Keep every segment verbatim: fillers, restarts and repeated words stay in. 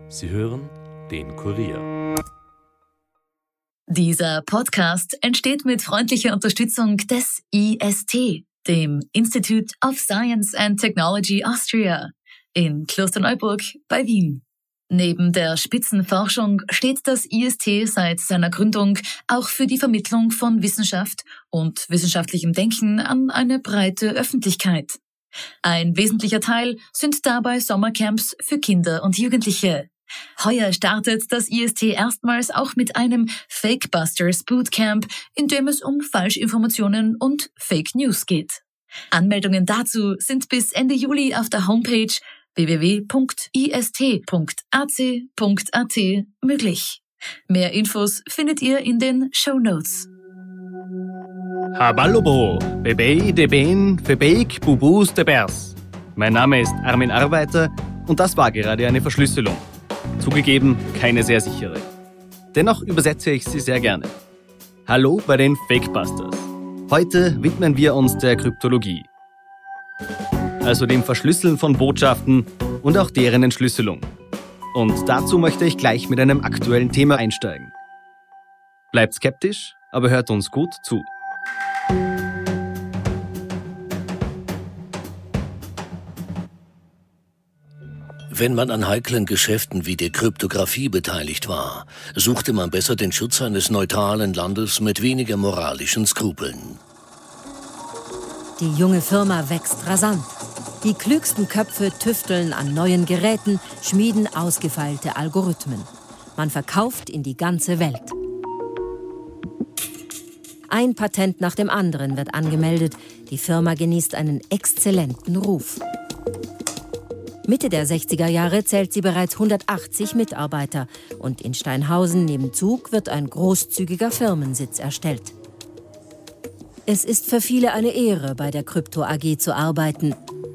Sie hören den Kurier. Dieser Podcast entsteht mit freundlicher Unterstützung des I S T, dem Institute of Science and Technology Austria, in Klosterneuburg bei Wien. Neben der Spitzenforschung steht das I S T seit seiner Gründung auch für die Vermittlung von Wissenschaft und wissenschaftlichem Denken an eine breite Öffentlichkeit. Ein wesentlicher Teil sind dabei Sommercamps für Kinder und Jugendliche. Heuer startet das I S T erstmals auch mit einem Fakebusters Bootcamp, in dem es um Falschinformationen und Fake News geht. Anmeldungen dazu sind bis Ende Juli auf der Homepage w w w punkt i s t punkt a c punkt a t möglich. Mehr Infos findet ihr in den Shownotes. Haballobo, Bebei de Ben, Febeik, Bubus de Bers. Mein Name ist Armin Arbeiter und das war gerade eine Verschlüsselung. Zugegeben, keine sehr sichere. Dennoch übersetze ich sie sehr gerne. Hallo bei den Fakebusters. Heute widmen wir uns der Kryptologie. Also dem Verschlüsseln von Botschaften und auch deren Entschlüsselung. Und dazu möchte ich gleich mit einem aktuellen Thema einsteigen. Bleibt skeptisch, aber hört uns gut zu. Wenn man an heiklen Geschäften wie der Kryptographie beteiligt war, suchte man besser den Schutz eines neutralen Landes mit weniger moralischen Skrupeln. Die junge Firma wächst rasant. Die klügsten Köpfe tüfteln an neuen Geräten, schmieden ausgefeilte Algorithmen. Man verkauft in die ganze Welt. Ein Patent nach dem anderen wird angemeldet. Die Firma genießt einen exzellenten Ruf. Mitte der sechziger Jahre zählt sie bereits hundertachtzig Mitarbeiter und in Steinhausen neben Zug wird ein großzügiger Firmensitz erstellt. Es ist für viele eine Ehre, bei der Krypto A G zu arbeiten.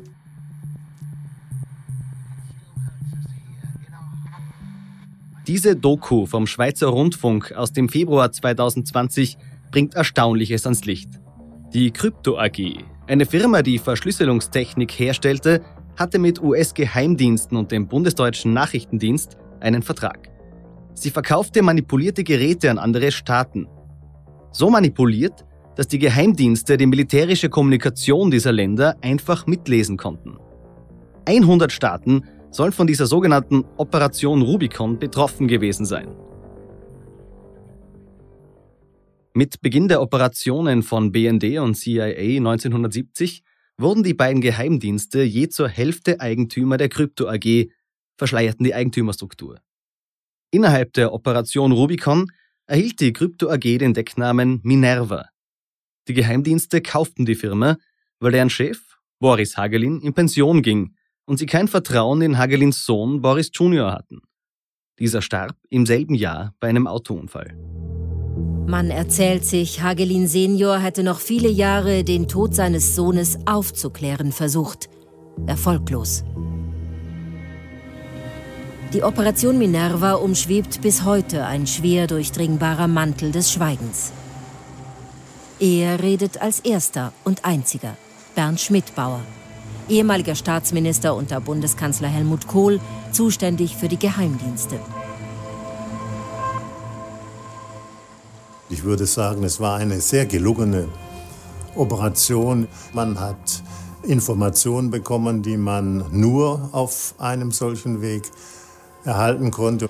Diese Doku vom Schweizer Rundfunk aus dem Februar zweitausendzwanzig bringt Erstaunliches ans Licht. Die Krypto A G, eine Firma, die Verschlüsselungstechnik herstellte, hatte mit U S-Geheimdiensten und dem Bundesdeutschen Nachrichtendienst einen Vertrag. Sie verkaufte manipulierte Geräte an andere Staaten. So manipuliert, dass die Geheimdienste die militärische Kommunikation dieser Länder einfach mitlesen konnten. hundert Staaten sollen von dieser sogenannten Operation Rubicon betroffen gewesen sein. Mit Beginn der Operationen von B N D und C I A neunzehnhundertsiebzig wurden die beiden Geheimdienste je zur Hälfte Eigentümer der Krypto A G, verschleierten die Eigentümerstruktur. Innerhalb der Operation Rubicon erhielt die Krypto A G den Decknamen Minerva. Die Geheimdienste kauften die Firma, weil deren Chef, Boris Hagelin, in Pension ging und sie kein Vertrauen in Hagelins Sohn Boris Junior hatten. Dieser starb im selben Jahr bei einem Autounfall. Man erzählt sich, Hagelin Senior hätte noch viele Jahre den Tod seines Sohnes aufzuklären versucht. Erfolglos. Die Operation Minerva umschwebt bis heute ein schwer durchdringbarer Mantel des Schweigens. Er redet als erster und einziger, Bernd Schmidbauer, ehemaliger Staatsminister unter Bundeskanzler Helmut Kohl, zuständig für die Geheimdienste. Ich würde sagen, es war eine sehr gelungene Operation. Man hat Informationen bekommen, die man nur auf einem solchen Weg erhalten konnte.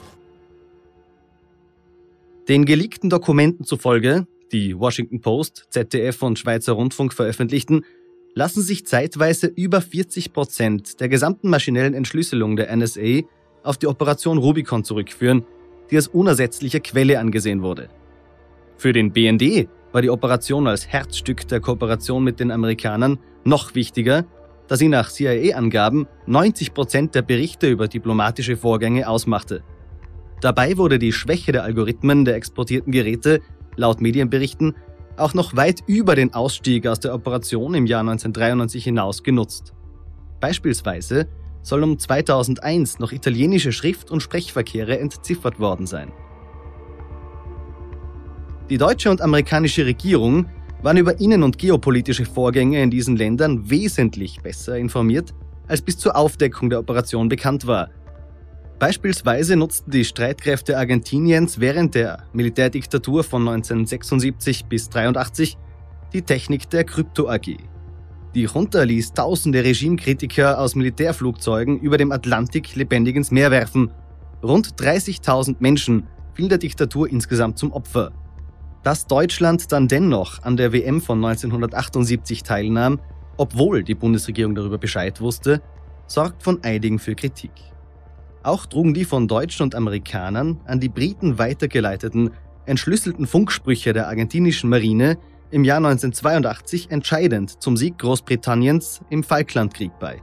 Den geleakten Dokumenten zufolge, die Washington Post, Z D F und Schweizer Rundfunk veröffentlichten, lassen sich zeitweise über vierzig Prozent der gesamten maschinellen Entschlüsselung der N S A auf die Operation Rubicon zurückführen, die als unersetzliche Quelle angesehen wurde. Für den B N D war die Operation als Herzstück der Kooperation mit den Amerikanern noch wichtiger, da sie nach C I A-Angaben neunzig Prozent der Berichte über diplomatische Vorgänge ausmachte. Dabei wurde die Schwäche der Algorithmen der exportierten Geräte, laut Medienberichten, auch noch weit über den Ausstieg aus der Operation im Jahr neunzehnhundertdreiundneunzig hinaus genutzt. Beispielsweise soll um zweitausendeins noch italienische Schrift- und Sprechverkehre entziffert worden sein. Die deutsche und amerikanische Regierung waren über innen- und geopolitische Vorgänge in diesen Ländern wesentlich besser informiert, als bis zur Aufdeckung der Operation bekannt war. Beispielsweise nutzten die Streitkräfte Argentiniens während der Militärdiktatur von neunzehnhundertsechsundsiebzig bis dreiundachtzig die Technik der Krypto-A G. Die Junta ließ tausende Regimekritiker aus Militärflugzeugen über dem Atlantik lebendig ins Meer werfen. Rund dreißigtausend Menschen fielen der Diktatur insgesamt zum Opfer. Dass Deutschland dann dennoch an der W M von neunzehnhundertachtundsiebzig teilnahm, obwohl die Bundesregierung darüber Bescheid wusste, sorgt von einigen für Kritik. Auch trugen die von Deutschen und Amerikanern an die Briten weitergeleiteten, entschlüsselten Funksprüche der argentinischen Marine im Jahr neunzehnhundertzweiundachtzig entscheidend zum Sieg Großbritanniens im Falklandkrieg bei.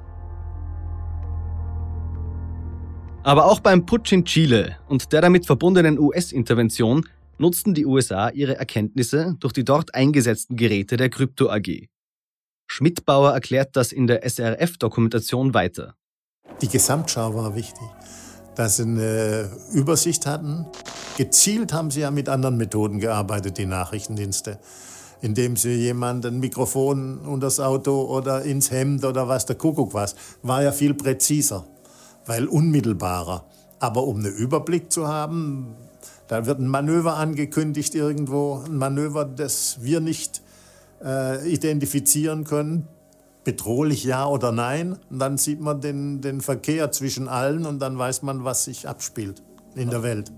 Aber auch beim Putsch in Chile und der damit verbundenen U S-Intervention nutzten die U S A ihre Erkenntnisse durch die dort eingesetzten Geräte der Krypto-A G. Schmidbauer erklärt das in der S R F-Dokumentation weiter. Die Gesamtschau war wichtig, dass sie eine Übersicht hatten. Gezielt haben sie ja mit anderen Methoden gearbeitet, die Nachrichtendienste, indem sie jemanden ein Mikrofon unters Auto oder ins Hemd oder was, der Kuckuck was, war ja viel präziser, weil unmittelbarer. Aber um einen Überblick zu haben, da wird ein Manöver angekündigt irgendwo, ein Manöver, das wir nicht äh, identifizieren können, bedrohlich ja oder nein. Und dann sieht man den, den Verkehr zwischen allen und dann weiß man, was sich abspielt in der Welt.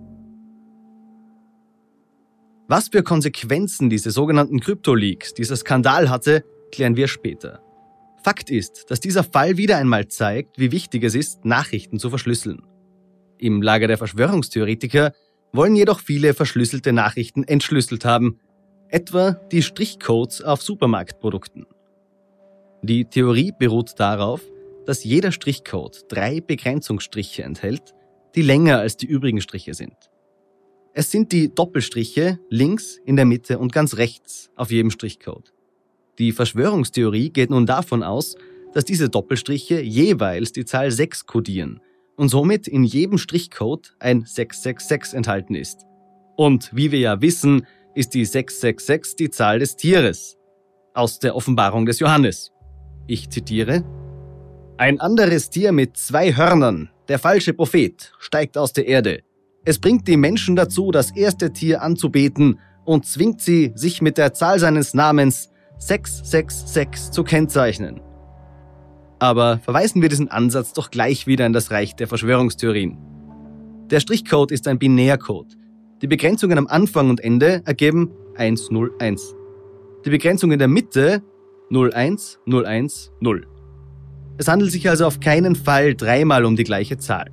Was für Konsequenzen diese sogenannten Krypto-Leaks, dieser Skandal hatte, klären wir später. Fakt ist, dass dieser Fall wieder einmal zeigt, wie wichtig es ist, Nachrichten zu verschlüsseln. Im Lager der Verschwörungstheoretiker wollen jedoch viele verschlüsselte Nachrichten entschlüsselt haben, etwa die Strichcodes auf Supermarktprodukten. Die Theorie beruht darauf, dass jeder Strichcode drei Begrenzungsstriche enthält, die länger als die übrigen Striche sind. Es sind die Doppelstriche links, in der Mitte und ganz rechts auf jedem Strichcode. Die Verschwörungstheorie geht nun davon aus, dass diese Doppelstriche jeweils die Zahl sechs kodieren und somit in jedem Strichcode ein sechs sechs sechs enthalten ist. Und wie wir ja wissen, ist die sechs sechs sechs die Zahl des Tieres. Aus der Offenbarung des Johannes. Ich zitiere: Ein anderes Tier mit zwei Hörnern, der falsche Prophet, steigt aus der Erde. Es bringt die Menschen dazu, das erste Tier anzubeten und zwingt sie, sich mit der Zahl seines Namens sechs sechs sechs zu kennzeichnen. Aber verweisen wir diesen Ansatz doch gleich wieder in das Reich der Verschwörungstheorien. Der Strichcode ist ein Binärcode. Die Begrenzungen am Anfang und Ende ergeben eins null eins. Die Begrenzung in der Mitte null eins null eins null. Es handelt sich also auf keinen Fall dreimal um die gleiche Zahl.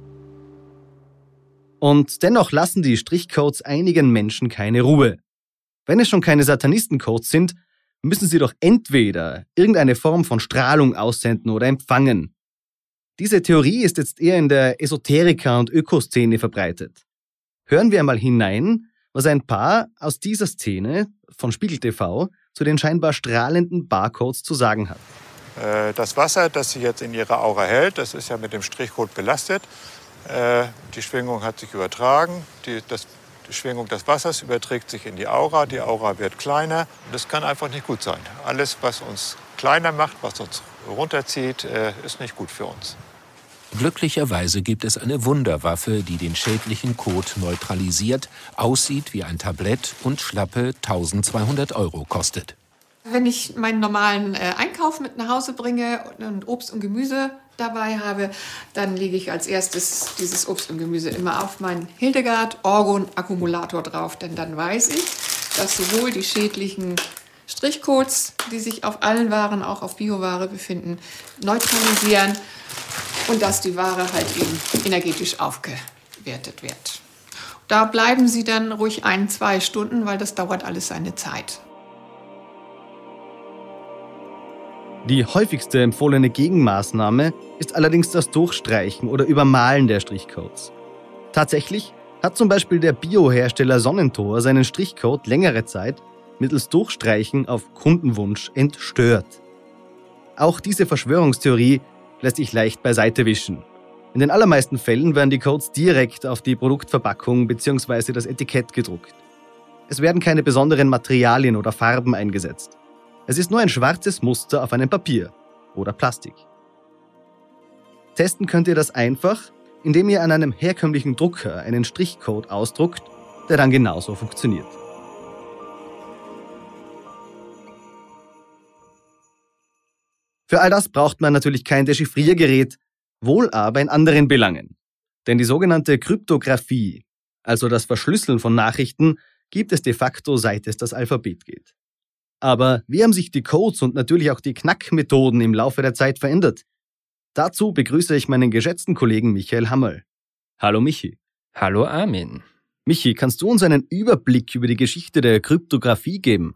Und dennoch lassen die Strichcodes einigen Menschen keine Ruhe. Wenn es schon keine Satanistencodes sind, müssen sie doch entweder irgendeine Form von Strahlung aussenden oder empfangen. Diese Theorie ist jetzt eher in der Esoteriker- und Ökoszene verbreitet. Hören wir einmal hinein, was ein Paar aus dieser Szene von Spiegel T V zu den scheinbar strahlenden Barcodes zu sagen hat. Das Wasser, das sie jetzt in ihrer Aura hält, das ist ja mit dem Strichcode belastet. Die Schwingung hat sich übertragen. Die, das, die Schwingung des Wassers überträgt sich in die Aura. Die Aura wird kleiner. Das kann einfach nicht gut sein. Alles, was uns kleiner macht, was uns runterzieht, ist nicht gut für uns. Glücklicherweise gibt es eine Wunderwaffe, die den schädlichen Code neutralisiert, aussieht wie ein Tablett und schlappe tausendzweihundert Euro kostet. Wenn ich meinen normalen äh, Einkauf mit nach Hause bringe und Obst und Gemüse dabei habe, dann lege ich als erstes dieses Obst und Gemüse immer auf meinen Hildegard Orgon Akkumulator drauf, denn dann weiß ich, dass sowohl die schädlichen Strichcodes, die sich auf allen Waren, auch auf Bioware befinden, neutralisieren und dass die Ware halt eben energetisch aufgewertet wird. Da bleiben sie dann ruhig ein, zwei Stunden, weil das dauert alles seine Zeit. Die häufigste empfohlene Gegenmaßnahme ist allerdings das Durchstreichen oder Übermalen der Strichcodes. Tatsächlich hat zum Beispiel der Biohersteller Sonnentor seinen Strichcode längere Zeit mittels Durchstreichen auf Kundenwunsch entstört. Auch diese Verschwörungstheorie lässt sich leicht beiseite wischen. In den allermeisten Fällen werden die Codes direkt auf die Produktverpackung bzw. das Etikett gedruckt. Es werden keine besonderen Materialien oder Farben eingesetzt. Es ist nur ein schwarzes Muster auf einem Papier oder Plastik. Testen könnt ihr das einfach, indem ihr an einem herkömmlichen Drucker einen Strichcode ausdruckt, der dann genauso funktioniert. Für all das braucht man natürlich kein Dechiffriergerät, wohl aber in anderen Belangen. Denn die sogenannte Kryptographie, also das Verschlüsseln von Nachrichten, gibt es de facto, seit es das Alphabet gibt. Aber wie haben sich die Codes und natürlich auch die Knackmethoden im Laufe der Zeit verändert? Dazu begrüße ich meinen geschätzten Kollegen Michael Hammerl. Hallo Michi. Hallo Armin. Michi, kannst du uns einen Überblick über die Geschichte der Kryptographie geben?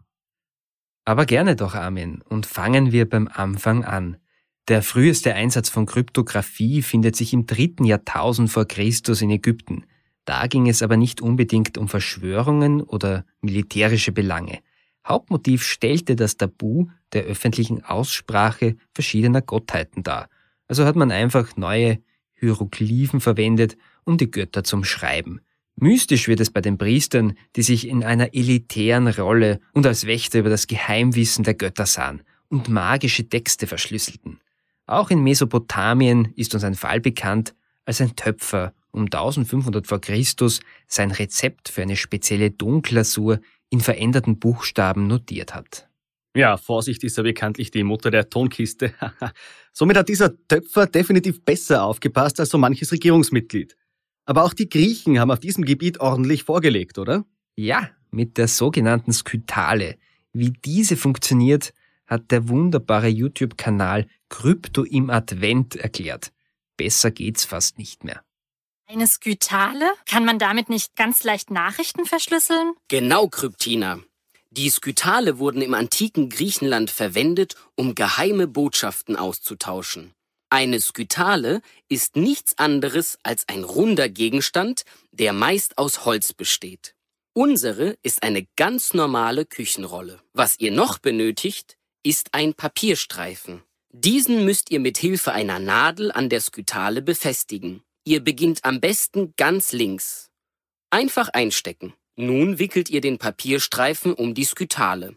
Aber gerne doch, Armin. Und fangen wir beim Anfang an. Der früheste Einsatz von Kryptographie findet sich im dritten Jahrtausend vor Christus in Ägypten. Da ging es aber nicht unbedingt um Verschwörungen oder militärische Belange. Hauptmotiv stellte das Tabu der öffentlichen Aussprache verschiedener Gottheiten dar. Also hat man einfach neue Hieroglyphen verwendet, um die Götter zum Schreiben. Mystisch wird es bei den Priestern, die sich in einer elitären Rolle und als Wächter über das Geheimwissen der Götter sahen und magische Texte verschlüsselten. Auch in Mesopotamien ist uns ein Fall bekannt, als ein Töpfer um eintausendfünfhundert vor Christus sein Rezept für eine spezielle Tonglasur in veränderten Buchstaben notiert hat. Ja, Vorsicht ist ja bekanntlich die Mutter der Tonkiste. Somit hat dieser Töpfer definitiv besser aufgepasst als so manches Regierungsmitglied. Aber auch die Griechen haben auf diesem Gebiet ordentlich vorgelegt, oder? Ja, mit der sogenannten Skytale. Wie diese funktioniert, hat der wunderbare YouTube-Kanal Krypto im Advent erklärt. Besser geht's fast nicht mehr. Eine Skytale? Kann man damit nicht ganz leicht Nachrichten verschlüsseln? Genau, Kryptina. Die Skytale wurden im antiken Griechenland verwendet, um geheime Botschaften auszutauschen. Eine Skytale ist nichts anderes als ein runder Gegenstand, der meist aus Holz besteht. Unsere ist eine ganz normale Küchenrolle. Was ihr noch benötigt, ist ein Papierstreifen. Diesen müsst ihr mit Hilfe einer Nadel an der Skytale befestigen. Ihr beginnt am besten ganz links. Einfach einstecken. Nun wickelt ihr den Papierstreifen um die Skytale.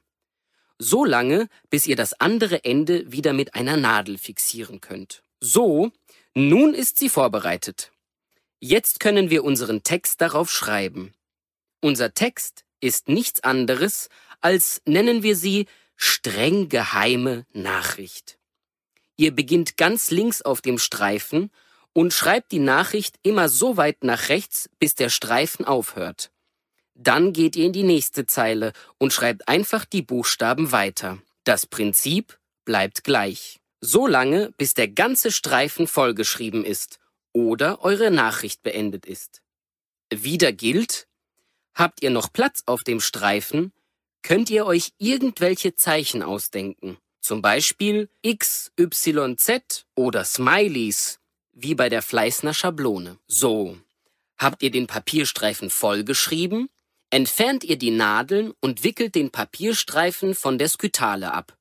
So lange, bis ihr das andere Ende wieder mit einer Nadel fixieren könnt. So, nun ist sie vorbereitet. Jetzt können wir unseren Text darauf schreiben. Unser Text ist nichts anderes als, nennen wir sie, streng geheime Nachricht. Ihr beginnt ganz links auf dem Streifen und schreibt die Nachricht immer so weit nach rechts, bis der Streifen aufhört. Dann geht ihr in die nächste Zeile und schreibt einfach die Buchstaben weiter. Das Prinzip bleibt gleich. So lange, bis der ganze Streifen vollgeschrieben ist oder eure Nachricht beendet ist. Wieder gilt, habt ihr noch Platz auf dem Streifen, könnt ihr euch irgendwelche Zeichen ausdenken. Zum Beispiel X, Y, Z oder Smileys, wie bei der Fleißner Schablone. So, habt ihr den Papierstreifen vollgeschrieben, entfernt ihr die Nadeln und wickelt den Papierstreifen von der Skytale ab.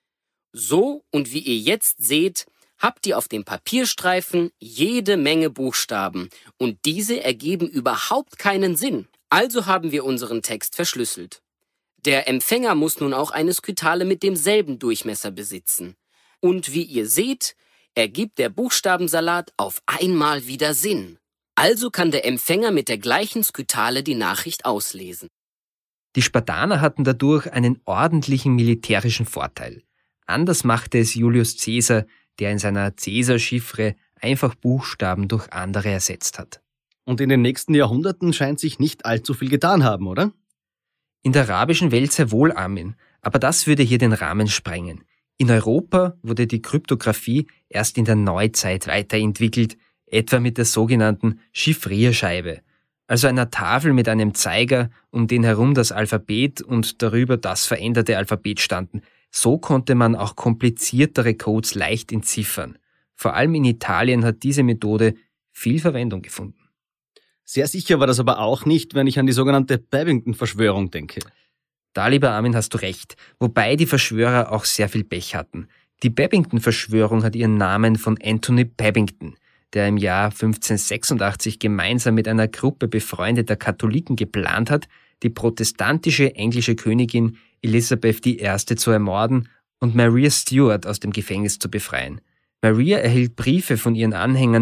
So, und wie ihr jetzt seht, habt ihr auf dem Papierstreifen jede Menge Buchstaben und diese ergeben überhaupt keinen Sinn. Also haben wir unseren Text verschlüsselt. Der Empfänger muss nun auch eine Skytale mit demselben Durchmesser besitzen. Und wie ihr seht, ergibt der Buchstabensalat auf einmal wieder Sinn. Also kann der Empfänger mit der gleichen Skytale die Nachricht auslesen. Die Spartaner hatten dadurch einen ordentlichen militärischen Vorteil. Anders machte es Julius Caesar, der in seiner Caesar-Chiffre einfach Buchstaben durch andere ersetzt hat. Und in den nächsten Jahrhunderten scheint sich nicht allzu viel getan haben, oder? In der arabischen Welt sehr wohl, Armin, aber das würde hier den Rahmen sprengen. In Europa wurde die Kryptographie erst in der Neuzeit weiterentwickelt, etwa mit der sogenannten Chiffrierscheibe, also einer Tafel mit einem Zeiger, um den herum das Alphabet und darüber das veränderte Alphabet standen. So konnte man auch kompliziertere Codes leicht entziffern. Vor allem in Italien hat diese Methode viel Verwendung gefunden. Sehr sicher war das aber auch nicht, wenn ich an die sogenannte Babington-Verschwörung denke. Da, lieber Armin, hast du recht, wobei die Verschwörer auch sehr viel Pech hatten. Die Babington-Verschwörung hat ihren Namen von Anthony Babington, der im Jahr fünfzehnhundertsechsundachtzig gemeinsam mit einer Gruppe befreundeter Katholiken geplant hat, die protestantische englische Königin Elisabeth die Erste zu ermorden und Maria Stuart aus dem Gefängnis zu befreien. Maria erhielt Briefe von ihren Anhängern,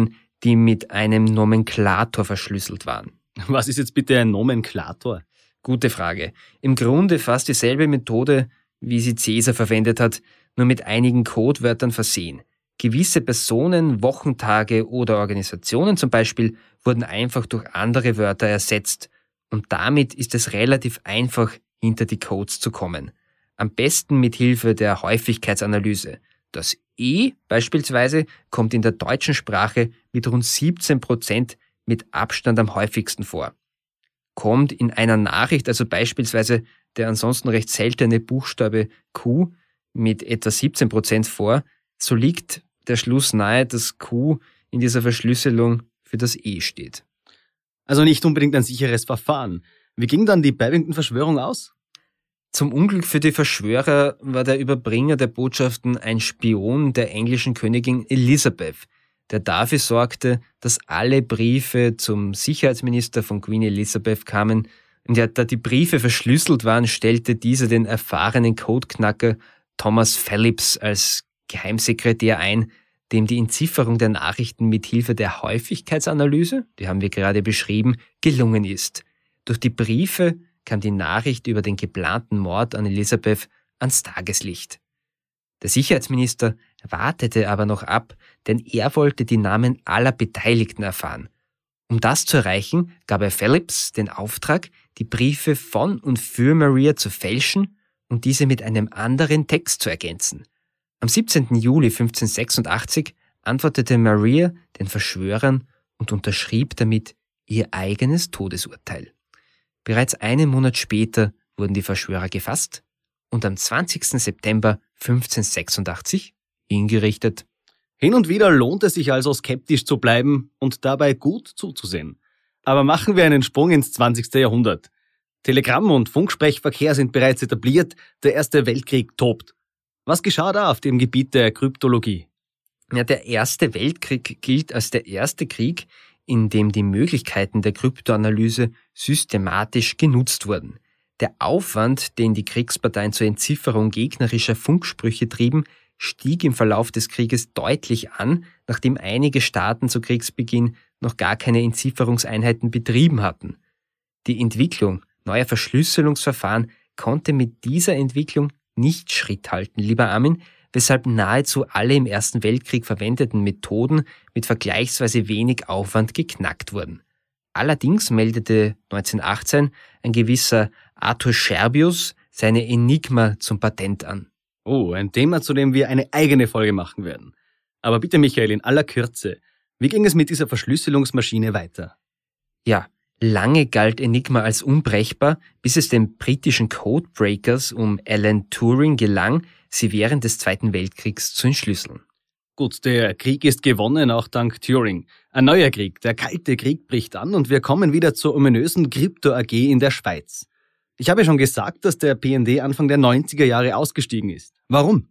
die mit einem Nomenklator verschlüsselt waren. Was ist jetzt bitte ein Nomenklator? Gute Frage. Im Grunde fast dieselbe Methode, wie sie Caesar verwendet hat, nur mit einigen Codewörtern versehen. Gewisse Personen, Wochentage oder Organisationen zum Beispiel wurden einfach durch andere Wörter ersetzt und damit ist es relativ einfach, hinter die Codes zu kommen. Am besten mit Hilfe der Häufigkeitsanalyse. Das E beispielsweise kommt in der deutschen Sprache mit rund siebzehn Prozent mit Abstand am häufigsten vor. Kommt in einer Nachricht also beispielsweise der ansonsten recht seltene Buchstabe Q mit etwa siebzehn Prozent vor, so liegt der Schluss nahe, dass Q in dieser Verschlüsselung für das E steht. Also nicht unbedingt ein sicheres Verfahren. Wie ging dann die Babington-Verschwörung aus? Zum Unglück für die Verschwörer war der Überbringer der Botschaften ein Spion der englischen Königin Elisabeth, der dafür sorgte, dass alle Briefe zum Sicherheitsminister von Queen Elizabeth kamen. Und ja, da die Briefe verschlüsselt waren, stellte dieser den erfahrenen Codeknacker Thomas Phillips als Geheimsekretär ein, dem die Entzifferung der Nachrichten mit Hilfe der Häufigkeitsanalyse, die haben wir gerade beschrieben, gelungen ist. Durch die Briefe kam die Nachricht über den geplanten Mord an Elisabeth ans Tageslicht. Der Sicherheitsminister wartete aber noch ab, denn er wollte die Namen aller Beteiligten erfahren. Um das zu erreichen, gab er Phillips den Auftrag, die Briefe von und für Maria zu fälschen und diese mit einem anderen Text zu ergänzen. Am siebzehnten Juli fünfzehnhundertsechsundachtzig antwortete Maria den Verschwörern und unterschrieb damit ihr eigenes Todesurteil. Bereits einen Monat später wurden die Verschwörer gefasst und am zwanzigsten September fünfzehnhundertsechsundachtzig hingerichtet. Hin und wieder lohnt es sich also skeptisch zu bleiben und dabei gut zuzusehen. Aber machen wir einen Sprung ins zwanzigste Jahrhundert. Telegramm- und Funksprechverkehr sind bereits etabliert, der Erste Weltkrieg tobt. Was geschah da auf dem Gebiet der Kryptologie? Ja, der Erste Weltkrieg gilt als der erste Krieg, in dem die Möglichkeiten der Kryptoanalyse systematisch genutzt wurden. Der Aufwand, den die Kriegsparteien zur Entzifferung gegnerischer Funksprüche trieben, stieg im Verlauf des Krieges deutlich an, nachdem einige Staaten zu Kriegsbeginn noch gar keine Entzifferungseinheiten betrieben hatten. Die Entwicklung neuer Verschlüsselungsverfahren konnte mit dieser Entwicklung nicht Schritt halten, lieber Armin, weshalb nahezu alle im Ersten Weltkrieg verwendeten Methoden mit vergleichsweise wenig Aufwand geknackt wurden. Allerdings meldete neunzehnhundertachtzehn ein gewisser Arthur Scherbius seine Enigma zum Patent an. Oh, ein Thema, zu dem wir eine eigene Folge machen werden. Aber bitte, Michael, in aller Kürze, wie ging es mit dieser Verschlüsselungsmaschine weiter? Ja, lange galt Enigma als unbrechbar, bis es den britischen Codebreakers um Alan Turing gelang, sie während des Zweiten Weltkriegs zu entschlüsseln. Gut, der Krieg ist gewonnen, auch dank Turing. Ein neuer Krieg, der Kalte Krieg bricht an und wir kommen wieder zur ominösen Krypto A G in der Schweiz. Ich habe schon gesagt, dass der P N D Anfang der neunziger Jahre ausgestiegen ist. Warum?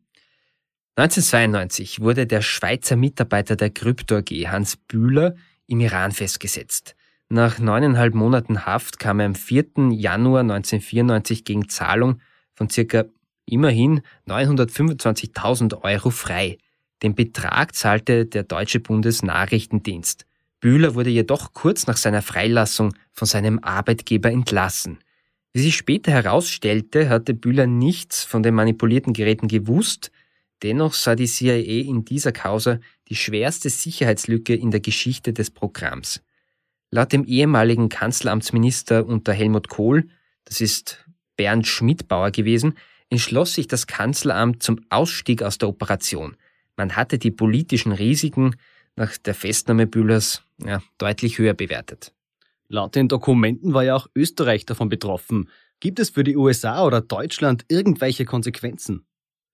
neunzehnhundertzweiundneunzig wurde der Schweizer Mitarbeiter der Krypto A G, Hans Bühler, im Iran festgesetzt. Nach neuneinhalb Monaten Haft kam er am vierten Januar neunzehnhundertvierundneunzig gegen Zahlung von circa immerhin neunhundertfünfundzwanzigtausend Euro frei. Den Betrag zahlte der Deutsche Bundesnachrichtendienst. Bühler wurde jedoch kurz nach seiner Freilassung von seinem Arbeitgeber entlassen. Wie sich später herausstellte, hatte Bühler nichts von den manipulierten Geräten gewusst. Dennoch sah die C I A in dieser Causa die schwerste Sicherheitslücke in der Geschichte des Programms. Laut dem ehemaligen Kanzleramtsminister unter Helmut Kohl, das ist Bernd Schmidbauer gewesen, entschloss sich das Kanzleramt zum Ausstieg aus der Operation. Man hatte die politischen Risiken nach der Festnahme Bühlers ja, deutlich höher bewertet. Laut den Dokumenten war ja auch Österreich davon betroffen. Gibt es für die U S A oder Deutschland irgendwelche Konsequenzen?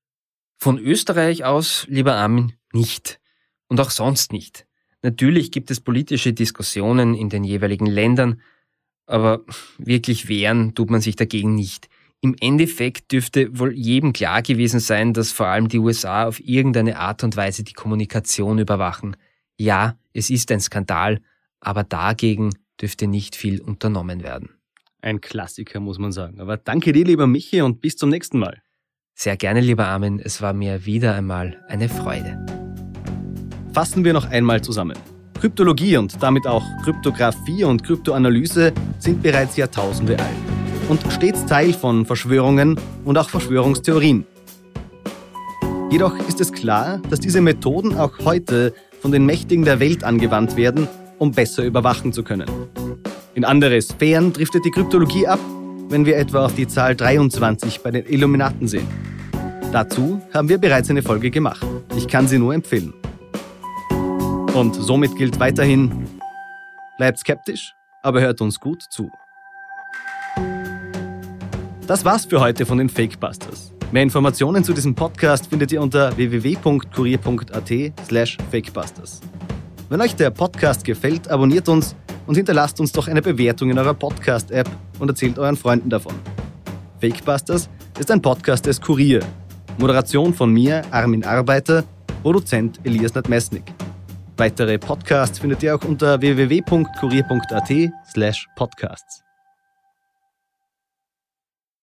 Von Österreich aus, lieber Armin, nicht. Und auch sonst nicht. Natürlich gibt es politische Diskussionen in den jeweiligen Ländern, aber wirklich wehren tut man sich dagegen nicht. Im Endeffekt dürfte wohl jedem klar gewesen sein, dass vor allem die U S A auf irgendeine Art und Weise die Kommunikation überwachen. Ja, es ist ein Skandal, aber dagegen dürfte nicht viel unternommen werden. Ein Klassiker, muss man sagen. Aber danke dir, lieber Michi, und bis zum nächsten Mal. Sehr gerne, lieber Armin. Es war mir wieder einmal eine Freude. Fassen wir noch einmal zusammen. Kryptologie und damit auch Kryptographie und Kryptoanalyse sind bereits Jahrtausende alt und stets Teil von Verschwörungen und auch Verschwörungstheorien. Jedoch ist es klar, dass diese Methoden auch heute von den Mächtigen der Welt angewandt werden, um besser überwachen zu können. In andere Sphären driftet die Kryptologie ab, wenn wir etwa auf die Zahl dreiundzwanzig bei den Illuminaten sehen. Dazu haben wir bereits eine Folge gemacht. Ich kann sie nur empfehlen. Und somit gilt weiterhin, bleibt skeptisch, aber hört uns gut zu. Das war's für heute von den Fakebusters. Mehr Informationen zu diesem Podcast findet ihr unter w w w punkt kurier punkt a t slash fakebusters. Wenn euch der Podcast gefällt, abonniert uns und hinterlasst uns doch eine Bewertung in eurer Podcast-App und erzählt euren Freunden davon. Fakebusters ist ein Podcast des Kurier. Moderation von mir, Armin Arbeiter, Produzent Elias Nadmesnik. Weitere Podcasts findet ihr auch unter w w w punkt kurier punkt a t slash podcasts.